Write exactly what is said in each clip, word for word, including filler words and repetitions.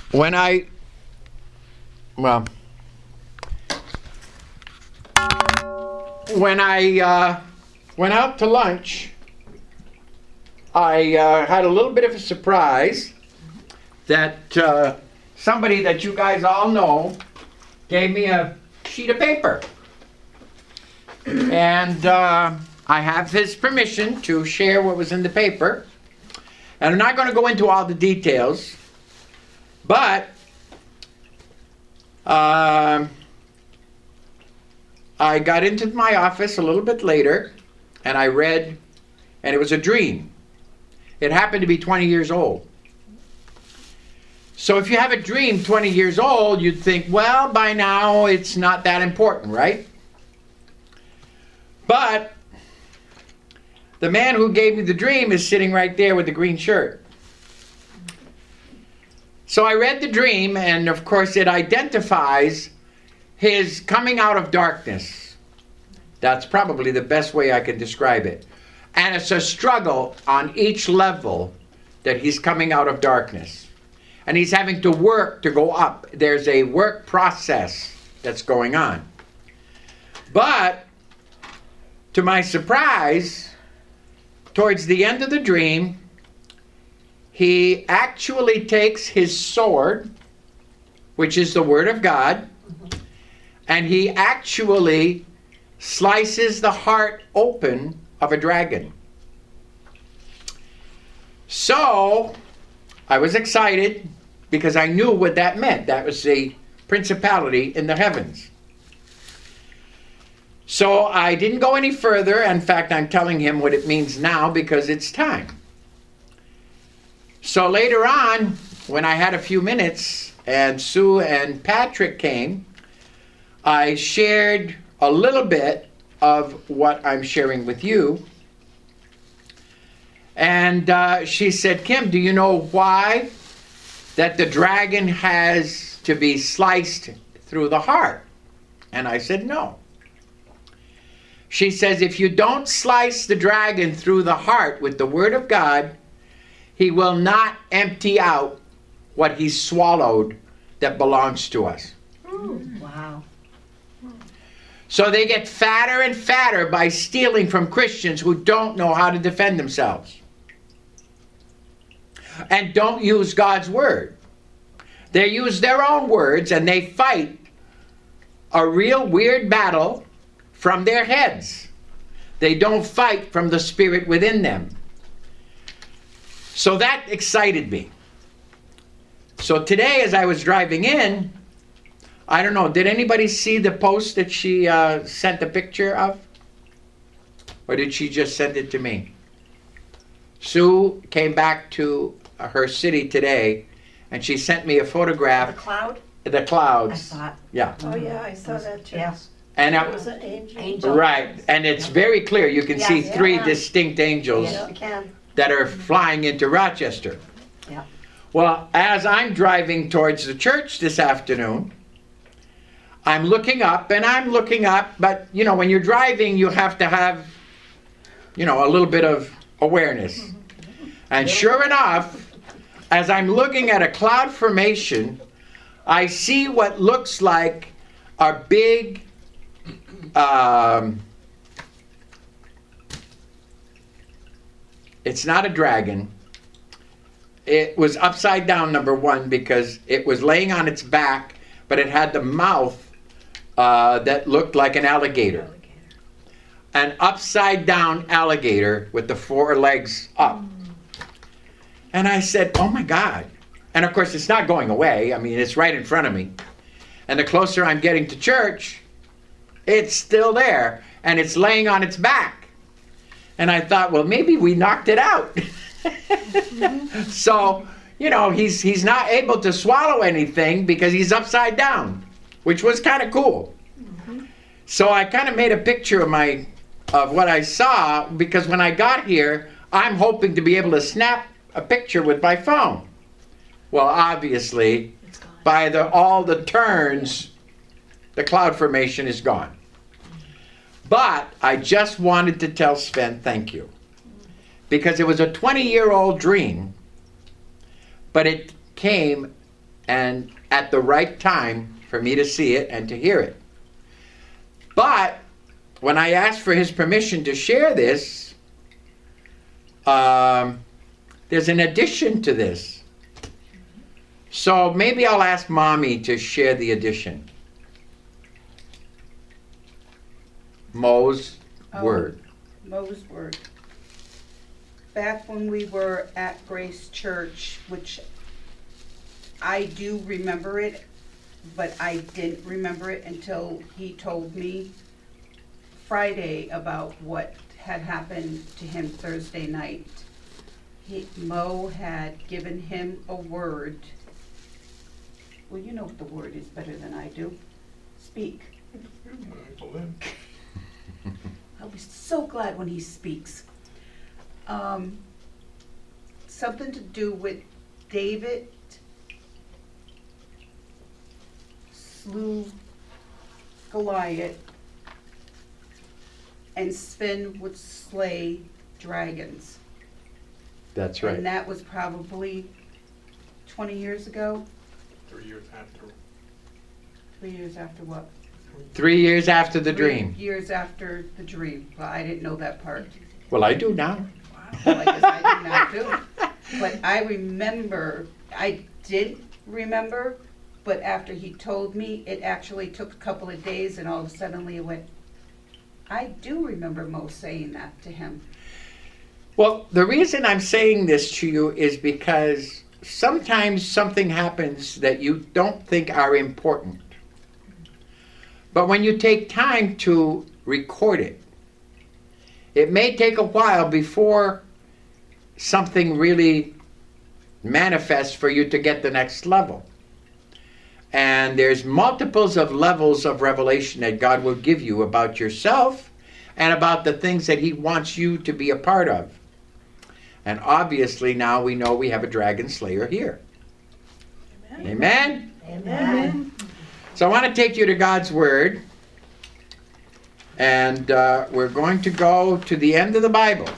When I, well, when I uh, went out to lunch, I uh, had a little bit of a surprise that uh, somebody that you guys all know gave me a sheet of paper. And uh, I have his permission to share what was in the paper. And I'm not going to go into all the details, but uh, I got into my office a little bit later, and I read, and it was a dream. It happened to be twenty years old. So if you have a dream twenty years old, you'd think, well, by now it's not that important, right? But the man who gave me the dream is sitting right there with the green shirt. So I read the dream, and of course it identifies his coming out of darkness. That's probably the best way I can describe it. And it's a struggle on each level that he's coming out of darkness. And he's having to work to go up. There's a work process that's going on. But to my surprise, towards the end of the dream, he actually takes his sword, which is the Word of God, and he actually slices the heart open of a dragon. So I was excited because I knew what that meant. That was the principality in the heavens. So I didn't go any further. In fact, I'm telling him what it means now because it's time. So later on, when I had a few minutes and Sue and Patrick came, I shared a little bit of what I'm sharing with you. And uh, she said, Kim, do you know why that the dragon has to be sliced through the heart? And I said, no. She says, if you don't slice the dragon through the heart with the Word of God, he will not empty out what he swallowed that belongs to us. Ooh, wow. So they get fatter and fatter by stealing from Christians who don't know how to defend themselves and don't use God's Word. They use their own words and they fight a real weird battle from their heads. They don't fight from the spirit within them. So that excited me. So today as I was driving in, I don't know, did anybody see the post that she uh, sent a picture of? Or did she just send it to me? Sue came back to her city today and she sent me a photograph. The cloud? The clouds. I saw it. Yeah. Oh, yeah, I saw that too. Yes. And It it was an angel. Angel. right, and it's very clear. You can see Yes. three Yeah. distinct angels Yes, we can. that are flying into Rochester. Yeah. Well, as I'm driving towards the church this afternoon, I'm looking up and I'm looking up, but you know, when you're driving, you have to have, you know, a little bit of awareness. And sure enough, as I'm looking at a cloud formation, I see what looks like a big um, it's not a dragon. It was upside down, number one, because it was laying on its back, but it had the mouth uh, that looked like an alligator. An upside down alligator with the four legs up. And I said, oh my God. And of course, it's not going away. I mean, it's right in front of me. And the closer I'm getting to church, it's still there. And it's laying on its back. And I thought, well, maybe we knocked it out. Mm-hmm. So, you know, he's he's not able to swallow anything because he's upside down, which was kind of cool. Mm-hmm. So I kind of made a picture of my of what I saw, because when I got here, I'm hoping to be able to snap a picture with my phone. Well, obviously, by the all the turns, the cloud formation is gone. But I just wanted to tell Sven thank you. Because it was a twenty-year-old dream, but it came and at the right time for me to see it and to hear it. But when I asked for his permission to share this, um, there's an addition to this. So maybe I'll ask Mommy to share the addition. Mo's Oh, word. Mo's word. Back when we were at Grace Church, which I do remember it, but I didn't remember it until he told me Friday about what had happened to him Thursday night. He, Mo had given him a word. Well, you know what the word is better than I do. Speak. I'll be so glad when he speaks. Um, something to do with David slew Goliath and Sven would slay dragons. That's right. And that was probably twenty years ago. Three years after. Three years after what? Three years after the Three dream. years after the dream. Well, I didn't know that part. Well, I do now. Well, I guess I do now too. But I remember, I did remember, but after he told me, it actually took a couple of days and all of a sudden it went, I do remember Mo saying that to him. Well, the reason I'm saying this to you is because sometimes something happens that you don't think are important. But when you take time to record it, it may take a while before something really manifests for you to get the next level. And there's multiples of levels of revelation that God will give you about yourself and about the things that he wants you to be a part of. And obviously now we know we have a dragon slayer here. Amen? Amen? Amen. So I want to take you to God's Word. And uh, we're going to go to the end of the Bible.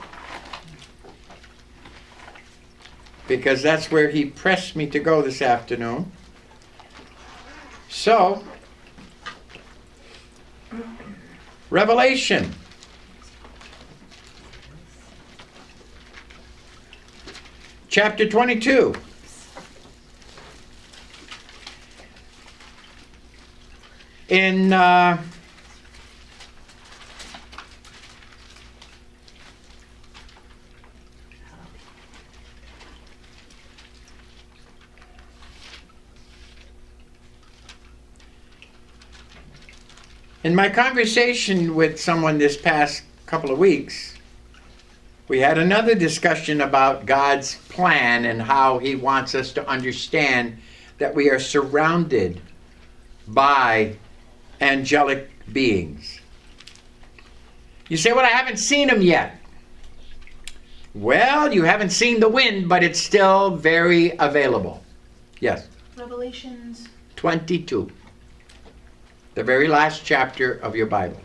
Because that's where he pressed me to go this afternoon. So, Revelation. Chapter twenty-two. In uh, in my conversation with someone this past couple of weeks, we had another discussion about God's plan and how he wants us to understand that we are surrounded by angelic beings. You say, well, I haven't seen them yet. Well, you haven't seen the wind, but it's still very available. Yes? Revelations twenty-two. The very last chapter of your Bible.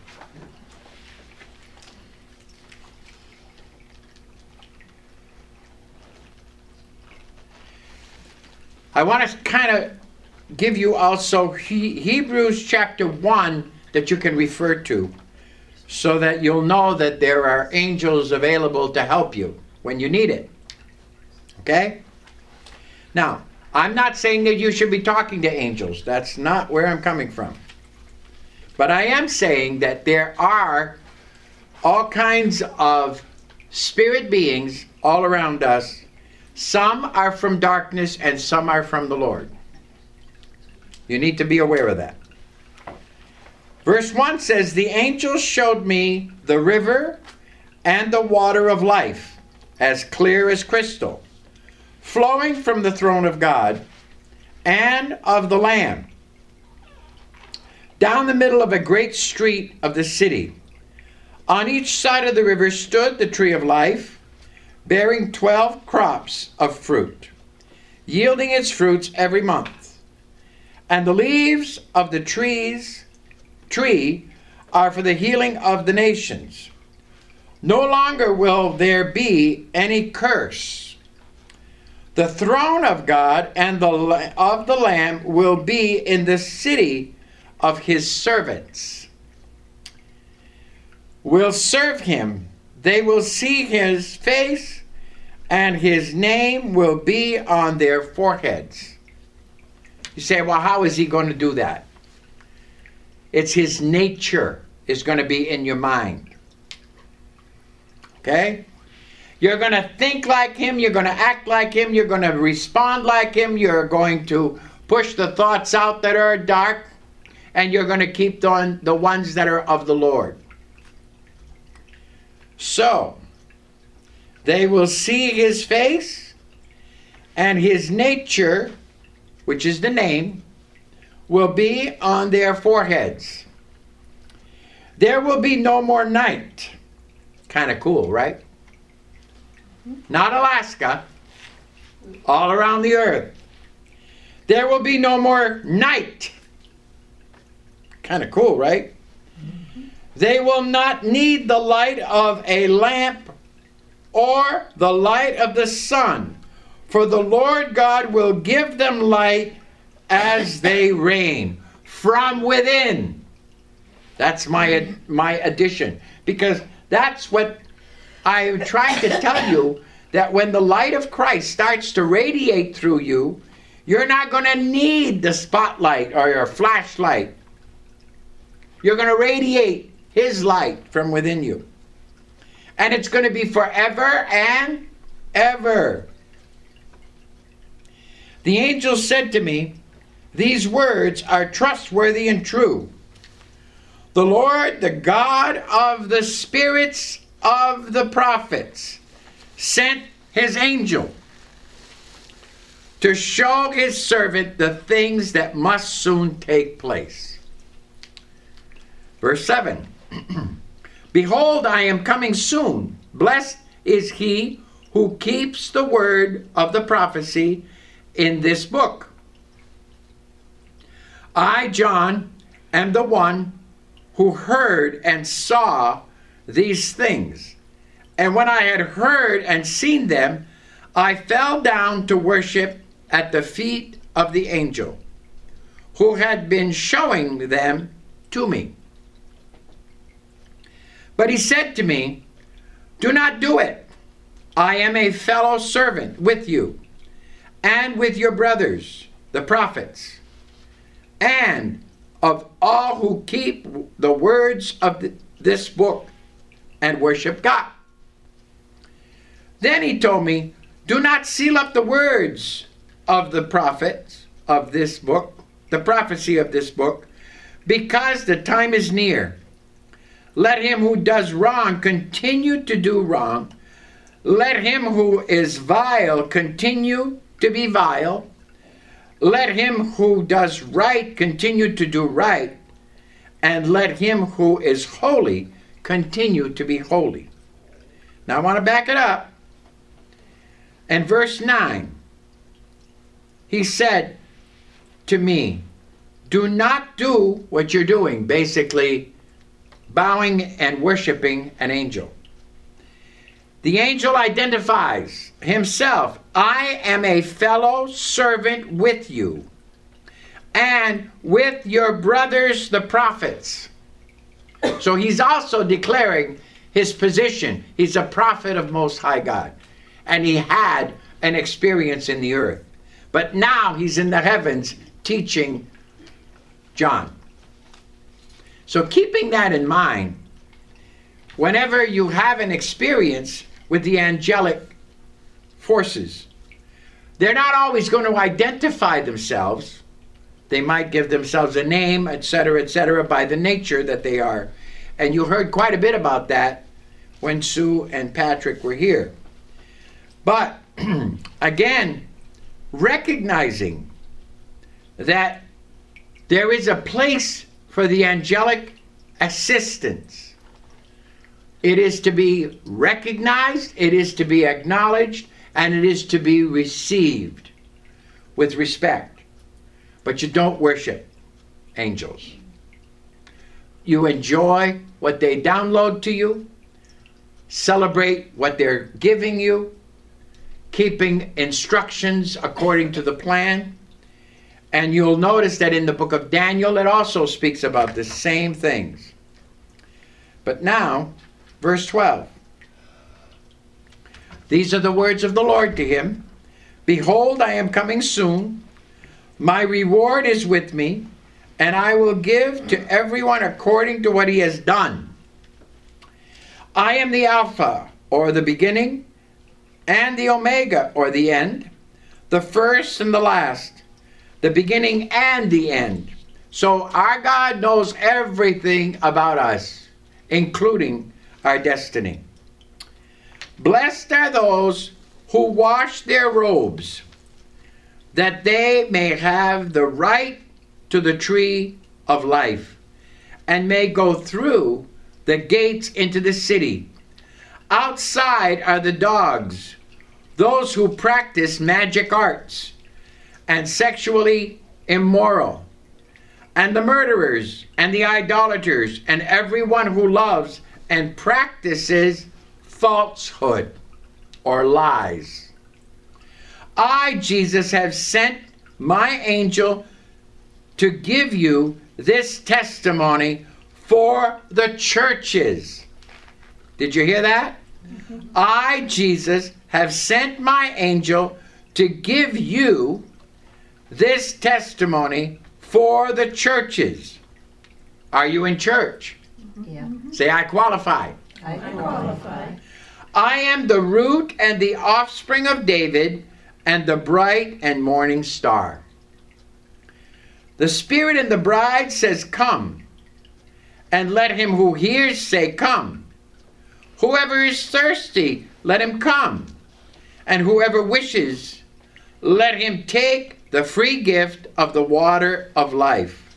I want to kind of give you also he, Hebrews chapter one that you can refer to so that you'll know that there are angels available to help you when you need it. Okay? Now, I'm not saying that you should be talking to angels. That's not where I'm coming from. But I am saying that there are all kinds of spirit beings all around us. Some are from darkness and some are from the Lord. You need to be aware of that. Verse one says, the angel showed me the river and the water of life, as clear as crystal, flowing from the throne of God and of the Lamb, down the middle of a great street of the city. On each side of the river stood the tree of life, bearing twelve crops of fruit, yielding its fruits every month. And the leaves of the trees, tree are for the healing of the nations. No longer will there be any curse. The throne of God and the of the Lamb will be in the city of his servants. Will serve him. They will see his face, and his name will be on their foreheads. You say, well, how is he going to do that? It's his nature is going to be in your mind. Okay? You're going to think like him. You're going to act like him. You're going to respond like him. You're going to push the thoughts out that are dark. And you're going to keep the, the ones that are of the Lord. So, they will see his face, and his nature, which is the name, will be on their foreheads. There will be no more night. Kind of cool, right? Not Alaska, all around the earth. There will be no more night. Kind of cool, right? Mm-hmm. They will not need the light of a lamp or the light of the sun, for the Lord God will give them light as they reign from within. That's my my addition, because that's what I'm trying to tell you, that when the light of Christ starts to radiate through you, you're not going to need the spotlight or your flashlight. You're going to radiate his light from within you. And it's going to be forever and ever. The angel said to me, these words are trustworthy and true. The Lord, the God of the spirits of the prophets, sent his angel to show his servant the things that must soon take place. Verse seven. Behold, I am coming soon. Blessed is he who keeps the word of the prophecy in this book. I, John, am the one who heard and saw these things. And when I had heard and seen them, I fell down to worship at the feet of the angel who had been showing them to me. But he said to me, do not do it. I am a fellow servant with you and with your brothers, the prophets, and of all who keep the words of the, this book and worship God. Then he told me, do not seal up the words of the prophets of this book, the prophecy of this book, because the time is near. Let him who does wrong continue to do wrong. Let him who is vile continue to be vile. Let him who does right continue to do right. And let him who is holy continue to be holy. Now I want to back it up. In verse nine, he said to me, do not do what you're doing, basically bowing and worshiping an angel. The angel identifies himself. I am a fellow servant with you and with your brothers, the prophets. So he's also declaring his position. He's a prophet of Most High God. And he had an experience in the earth. But now he's in the heavens teaching John. So keeping that in mind, whenever you have an experience with the angelic forces, they're not always going to identify themselves. They might give themselves a name, et cetera, et cetera, by the nature that they are. And you heard quite a bit about that when Sue and Patrick were here. But again, recognizing that there is a place for the angelic assistance. It is to be recognized, it is to be acknowledged, and it is to be received with respect. But you don't worship angels. You enjoy what they download to you, celebrate what they're giving you, keeping instructions according to the plan. And you'll notice that in the book of Daniel, it also speaks about the same things. But now, verse twelve. These are the words of the Lord to him. Behold, I am coming soon. My reward is with me, and I will give to everyone according to what he has done. I am the Alpha, or the beginning, and the Omega, or the end, the first and the last, the beginning and the end. So our God knows everything about us, including our destiny. Blessed are those who wash their robes, that they may have the right to the tree of life, and may go through the gates into the city. Outside are the dogs, those who practice magic arts, and sexually immoral, and the murderers, and the idolaters, and everyone who loves and practices falsehood or lies. I, Jesus, have sent my angel to give you this testimony for the churches. Did you hear that? Mm-hmm. I, Jesus, have sent my angel to give you this testimony for the churches. Are you in church? Yeah. Say, I qualify. I qualify. I am the root and the offspring of David, and the bright and morning star. The Spirit and the bride says, come. And let him who hears say, come. Whoever is thirsty, let him come. And whoever wishes, let him take the free gift of the water of life.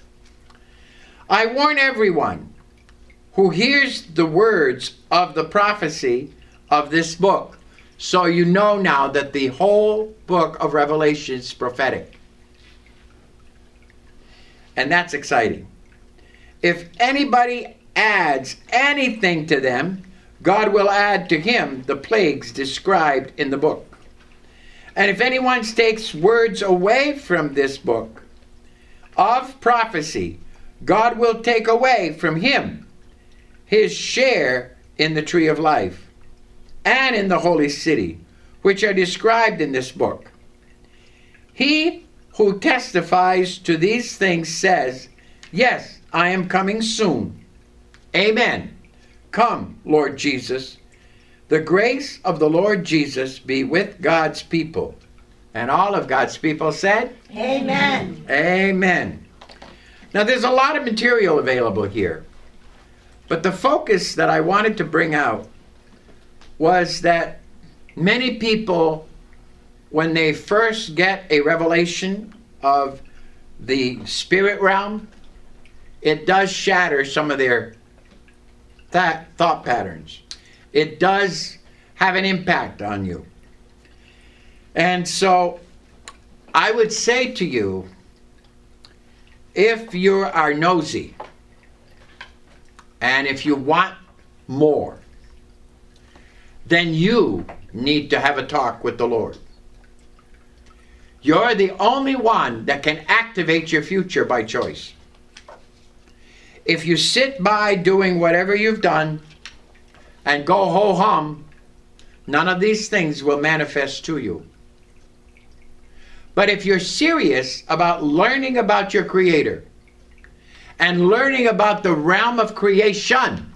I warn everyone who hears the words of the prophecy of this book. So you know now that the whole book of Revelation is prophetic. And that's exciting. If anybody adds anything to them, God will add to him the plagues described in the book. And if anyone takes words away from this book of prophecy, God will take away from him his share in the tree of life and in the holy city, which are described in this book. He who testifies to these things says, yes, I am coming soon. Amen. Come, Lord Jesus. The grace of the Lord Jesus be with God's people. And all of God's people said, Amen. Amen. Now there's a lot of material available here. But the focus that I wanted to bring out was that many people, when they first get a revelation of the spirit realm, it does shatter some of their th- thought patterns. It does have an impact on you. And so I would say to you, if you are nosy and if you want more, then you need to have a talk with the Lord. You're the only one that can activate your future by choice. If you sit by doing whatever you've done and go ho-hum, none of these things will manifest to you. But if you're serious about learning about your Creator and learning about the realm of creation,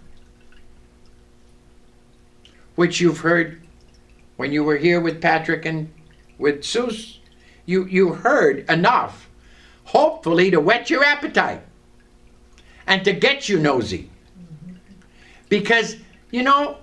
which you've heard when you were here with Patrick and with Seuss, you, you heard enough, hopefully, to whet your appetite and to get you nosy. Because, you know,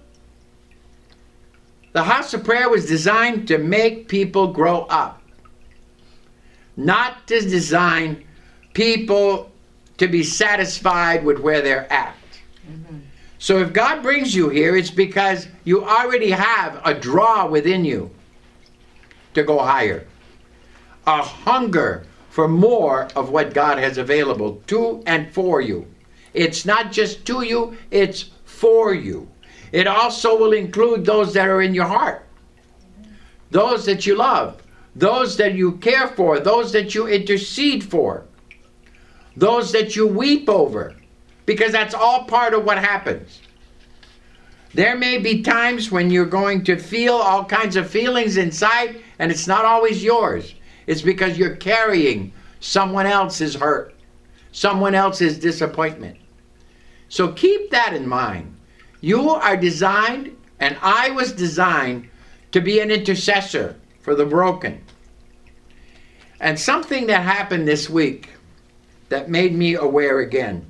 the house of prayer was designed to make people grow up, not to design people to be satisfied with where they're at. Mm-hmm. So if God brings you here, it's because you already have a draw within you to go higher, a hunger for more of what God has available to and for you. It's not just to you, it's for you. It also will include those that are in your heart. those that you love, those that you care for, those that you intercede for, those that you weep over, because that's all part of what happens. There may be times when you're going to feel all kinds of feelings inside, and it's not always yours. It's because you're carrying someone else's hurt, someone else's disappointment. So keep that in mind. You are designed, and I was designed, to be an intercessor for the broken. And something that happened this week that made me aware again.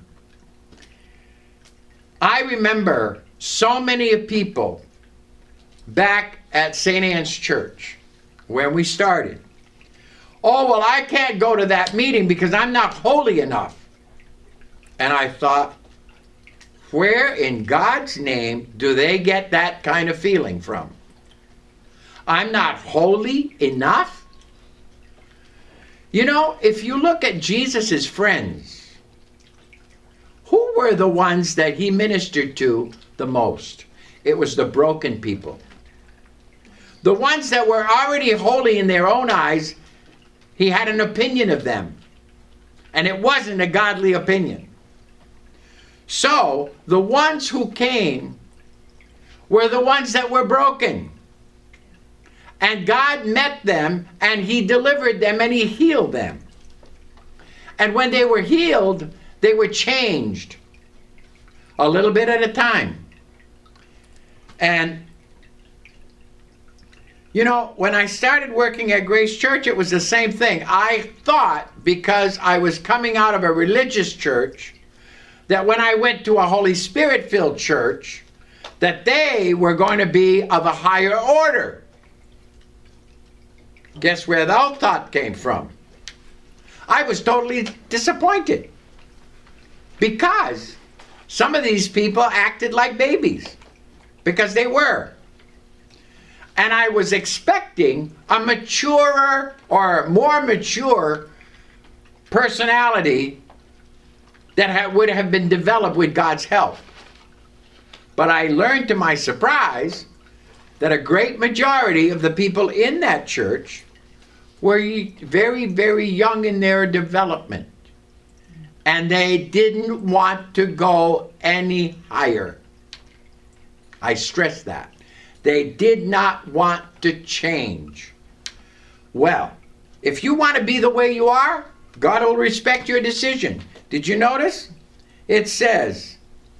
I remember so many people back at Saint Anne's Church when we started. Oh, well, I can't go to that meeting because I'm not holy enough. And I thought, where in God's name do they get that kind of feeling from? I'm not holy enough? You know, if you look at Jesus' friends, who were the ones that he ministered to the most? It was the broken people. The ones that were already holy in their own eyes, he had an opinion of them. And it wasn't a godly opinion. So, the ones who came were the ones that were broken. And God met them, and he delivered them, and he healed them. And when they were healed, they were changed. A little bit at a time. And, you know, when I started working at Grace Church, it was the same thing. I thought, because I was coming out of a religious church, that when I went to a Holy Spirit-filled church, that they were going to be of a higher order. Guess where that thought came from? I was totally disappointed. Because some of these people acted like babies. Because they were. And I was expecting a maturer or more mature personality that ha- would have been developed with God's help. But I learned to my surprise that a great majority of the people in that church were very, very young in their development. And they didn't want to go any higher. I stress that. They did not want to change. Well, if you want to be the way you are, God will respect your decision. Did you notice? It says,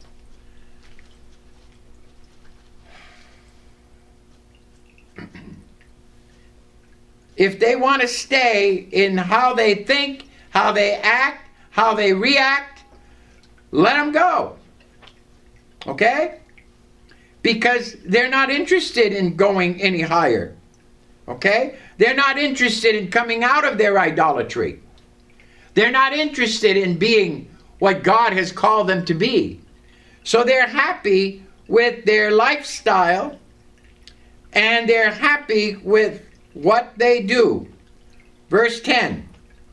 if they want to stay in how they think, how they act, how they react, let them go. Okay? Because they're not interested in going any higher. Okay? They're not interested in coming out of their idolatry. They're not interested in being what God has called them to be. So they're happy with their lifestyle, and they're happy with what they do. Verse ten.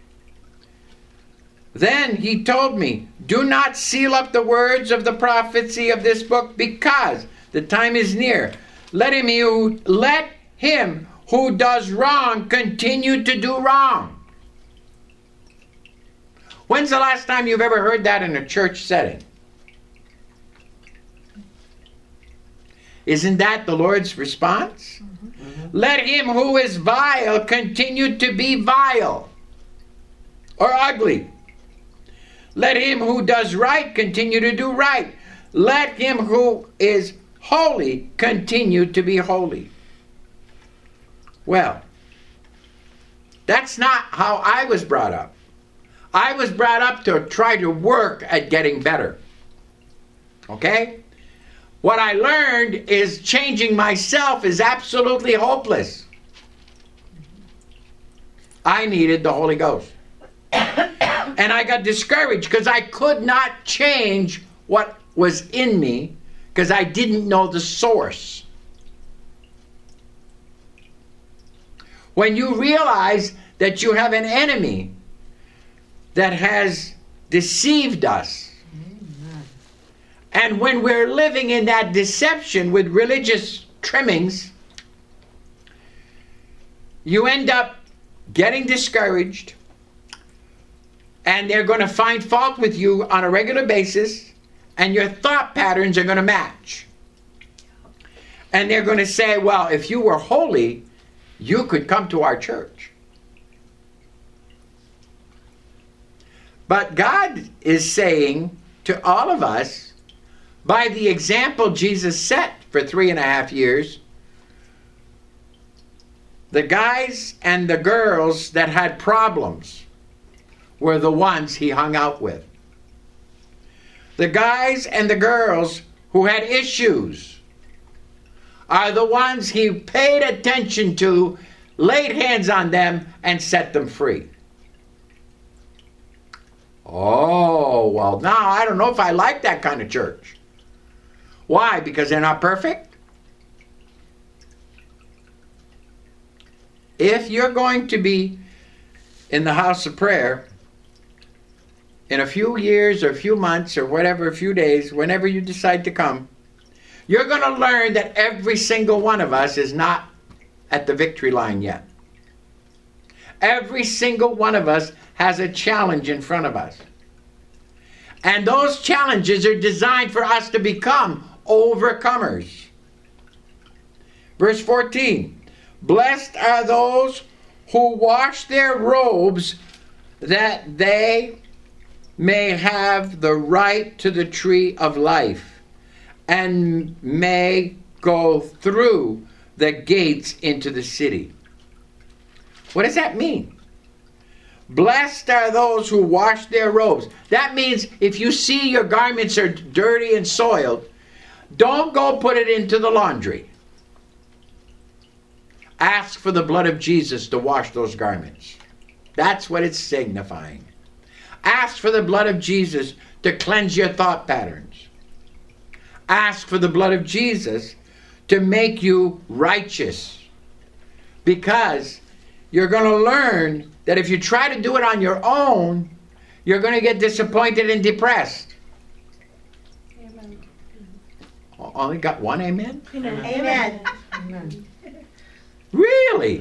Then he told me, do not seal up the words of the prophecy of this book, because the time is near. Let him who, let him who does wrong continue to do wrong. When's the last time you've ever heard that in a church setting? Isn't that the Lord's response? Mm-hmm. Let him who is vile continue to be vile or ugly. Let him who does right continue to do right. Let him who is holy continue to be holy. Well, that's not how I was brought up. I was brought up to try to work at getting better. Okay? What I learned is changing myself is absolutely hopeless. I needed the Holy Ghost. And I got discouraged because I could not change what was in me because I didn't know the source. When you realize that you have an enemy that has deceived us, and when we're living in that deception with religious trimmings, you end up getting discouraged, and they're going to find fault with you on a regular basis, and your thought patterns are going to match. And they're going to say, well, if you were holy, you could come to our church. But God is saying to all of us, by the example Jesus set for three and a half years, the guys and the girls that had problems were the ones he hung out with. The guys and the girls who had issues are the ones he paid attention to, laid hands on them, and set them free. Oh, well, now I don't know if I like that kind of church. Why? Because they're not perfect? If you're going to be in the house of prayer in a few years or a few months or whatever, a few days, whenever you decide to come, you're going to learn that every single one of us is not at the victory line yet. Every single one of us has a challenge in front of us. And those challenges are designed for us to become overcomers. Verse fourteen, blessed are those who wash their robes, that they may have the right to the tree of life, and may go through the gates into the city. What does that mean? Blessed are those who wash their robes. That means if you see your garments are dirty and soiled, don't go put it into the laundry. Ask for the blood of Jesus to wash those garments. That's what it's signifying. Ask for the blood of Jesus to cleanse your thought patterns. Ask for the blood of Jesus to make you righteous. Because you're going to learn that if you try to do it on your own, you're going to get disappointed and depressed. Amen. Only got one amen? Amen. Amen. Really?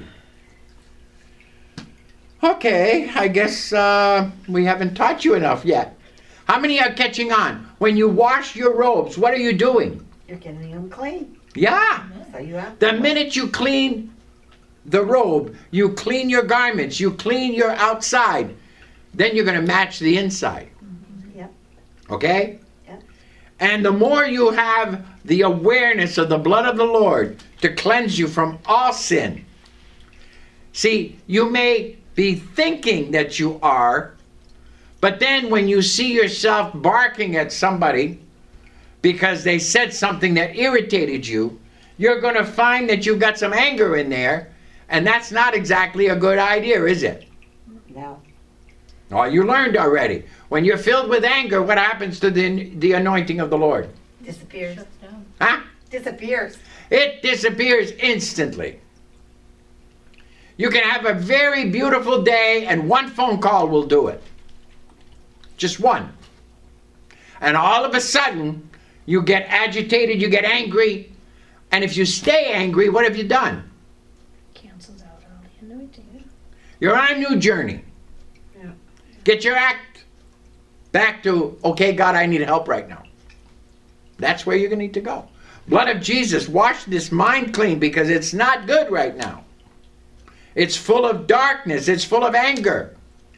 Okay, I guess uh, we haven't taught you enough yet. How many are catching on? When you wash your robes, what are you doing? You're getting them clean. Yeah. So you have The minute you clean the robe, you clean your garments, you clean your outside, then you're going to match the inside. Yep. Okay? Yep. And the more you have the awareness of the blood of the Lord to cleanse you from all sin. See, you may be thinking that you are, but then when you see yourself barking at somebody because they said something that irritated you, you're going to find that you've got some anger in there, and that's not exactly a good idea, is it? No. Oh, you learned already. When you're filled with anger, what happens to the, the anointing of the Lord? Disappears. Shuts down. Huh? Disappears. It disappears instantly. You can have a very beautiful day and one phone call will do it. Just one. And all of a sudden, you get agitated, you get angry, and if you stay angry, what have you done? Cancels out all the anointing. You're on a new journey. Yeah. Get your act back to, okay, God, I need help right now. That's where you're going to need to go. Blood of Jesus, wash this mind clean because it's not good right now. It's full of darkness. It's full of anger.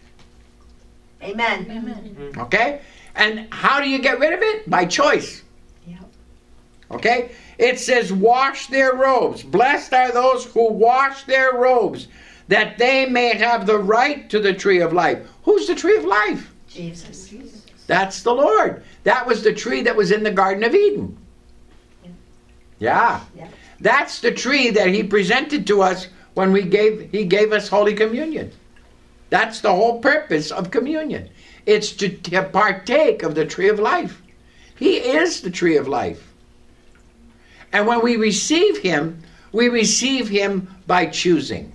Amen. Amen. Okay? And how do you get rid of it? By choice. Yep. Okay? It says, wash their robes. Blessed are those who wash their robes, that they may have the right to the tree of life. Who's the tree of life? Jesus. That's the Lord. That was the tree that was in the Garden of Eden. Yeah. Yeah. That's the tree that he presented to us when we gave he gave us Holy Communion. That's the whole purpose of communion. It's to, to partake of the tree of life. He is the tree of life. And when we receive him, we receive him by choosing.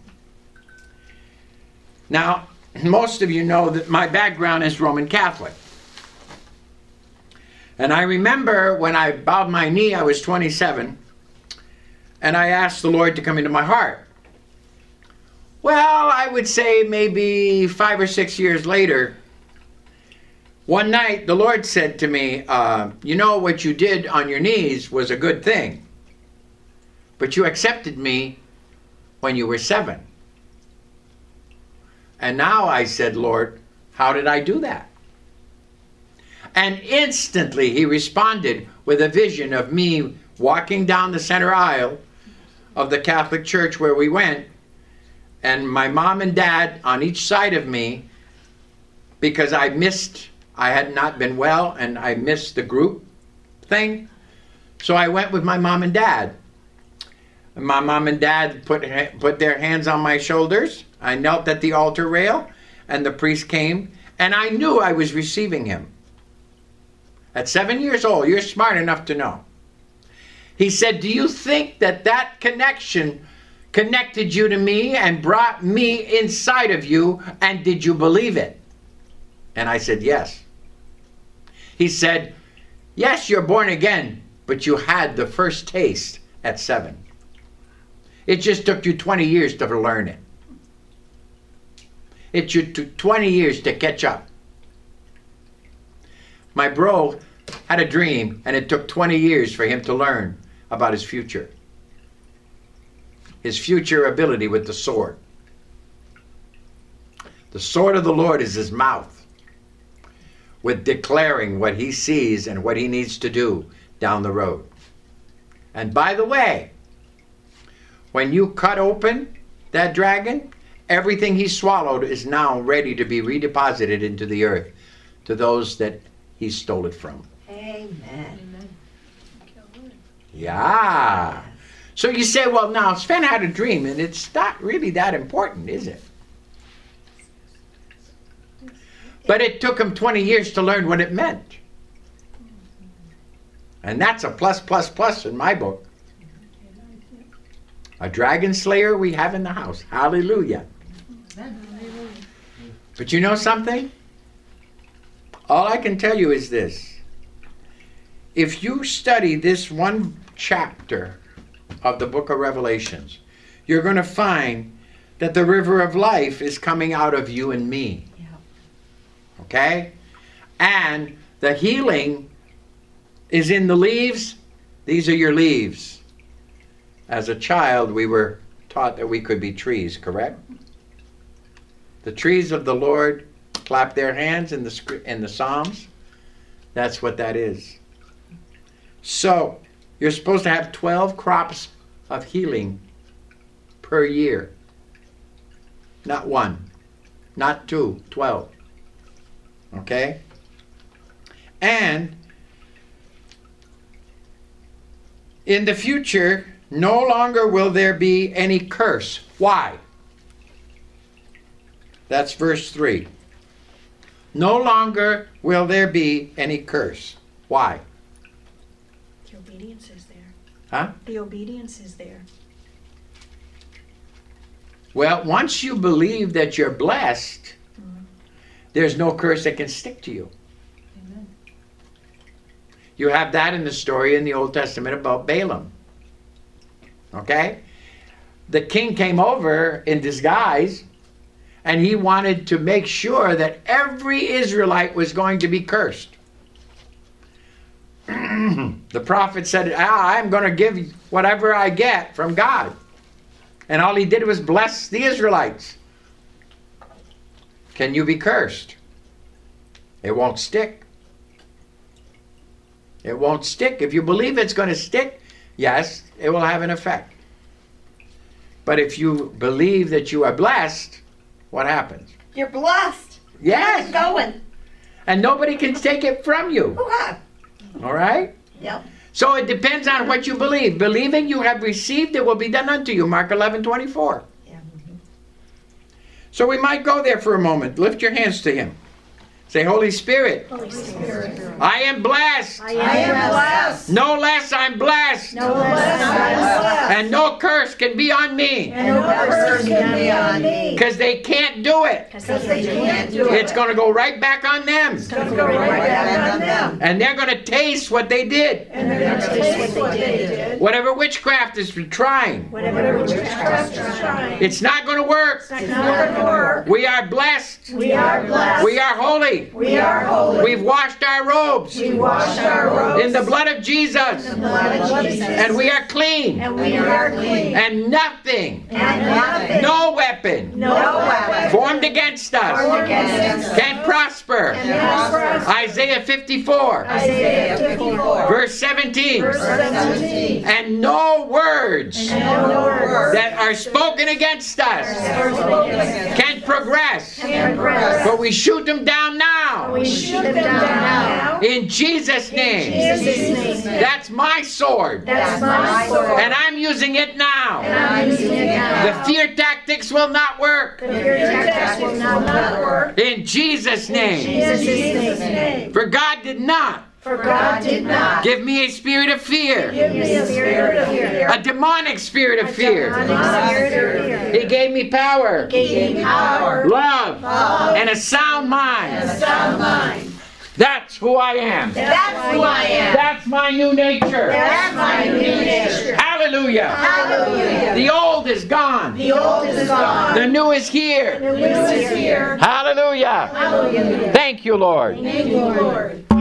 Now, most of you know that my background is Roman Catholic. And I remember when I bowed my knee, I was twenty-seven, and I asked the Lord to come into my heart. Well, I would say maybe five or six years later, one night the Lord said to me, uh, you know, what you did on your knees was a good thing, but you accepted me when you were seven. And now I said, Lord, how did I do that? And instantly he responded with a vision of me walking down the center aisle of the Catholic Church where we went, and my mom and dad on each side of me, because I missed, I had not been well, and I missed the group thing. So I went with my mom and dad. And my mom and dad put, put their hands on my shoulders. I knelt at the altar rail, and the priest came, and I knew I was receiving him. At seven years old, you're smart enough to know. He said, do you think that that connection connected you to me and brought me inside of you, and did you believe it? And I said, yes. He said, yes, you're born again, but you had the first taste at seven. It just took you twenty years to learn it. It took twenty years to catch up. My bro had a dream, and it took twenty years for him to learn about his future. His future ability with the sword. The sword of the Lord is his mouth, with declaring what he sees and what he needs to do down the road. And by the way, when you cut open that dragon, everything he swallowed is now ready to be redeposited into the earth to those that he stole it from. Amen. Yeah. So you say, well, now Sven had a dream, and it's not really that important, is it? But it took him twenty years to learn what it meant. And that's a plus, plus, plus in my book. A dragon slayer we have in the house. Hallelujah. But you know something? All I can tell you is this. If you study this one chapter of the book of Revelations, you're going to find that the river of life is coming out of you and me. Okay? And the healing is in the leaves. These are your leaves. As a child, we were taught that we could be trees, correct? The trees of the Lord clap their hands in the, in the Psalms. That's what that is. So, you're supposed to have twelve crops of healing per year. Not one, not two, twelve. Okay? And in the future, no longer will there be any curse. Why? That's verse three. No longer will there be any curse. Why? The obedience is there. Huh? The obedience is there. Well, once you believe that you're blessed, mm-hmm. there's no curse that can stick to you. Amen. You have that in the story in the Old Testament about Balaam. Okay? The king came over in disguise, and he wanted to make sure that every Israelite was going to be cursed. The prophet said, ah, I'm going to give whatever I get from God. And all he did was bless the Israelites. Can you be cursed? It won't stick. It won't stick. If you believe it's going to stick, yes, it will have an effect. But if you believe that you are blessed, what happens? You're blessed. Yes. It's going. And nobody can take it from you. Hoo-ha. All right? Yep. So it depends on what you believe. Believing you have received, it will be done unto you. Mark eleven twenty-four. Yeah. So we might go there for a moment. Lift your hands to him. Say, Holy Spirit, Holy Spirit. I am blessed. I am blessed. No less I'm blessed. No less I am blessed. And no curse can be on me. And no curse can be on me. Because they can't do it. Because they can't do it. It's going to go right back on them. It's going to go right back on them. And they're going to taste what they did. And they're going to taste what they did. Whatever witchcraft is trying, Whatever witchcraft is trying. it's not going to work. It's not going to work. We are blessed. We are blessed. We are holy. We are holy. We've washed our robes We washed our robes in the blood of Jesus. in the blood of Jesus. And we are clean. And we are clean. And nothing, And nothing, no weapon no weapon formed against formed us against us can prosper. can prosper. Isaiah fifty-four, Isaiah fifty-four, verse seventeen. verse seventeen. And no words And no words that are spoken against us are spoken can progress. can progress. But we shoot them down now. We shoot them down now. In Jesus' name. In Jesus' name. That's my sword. That's my sword. And I'm using it And now. I'm using it now. The fear tactics will not work. The fear tactics will not work. In Jesus' In name. Jesus' name. For God did not For God did not give me a spirit of fear, give me a spirit of fear. a demonic spirit of fear. Demonic spirit of fear. He gave me power, Gave me power, love, love, and a sound and a mind. sound mind. That's who I am. That's who I am. That's my new nature. That's my new nature. Hallelujah. Hallelujah. The old is gone. The old is gone. The new is here. The new is here. Hallelujah. Hallelujah. Thank you, Lord. Thank you, Lord.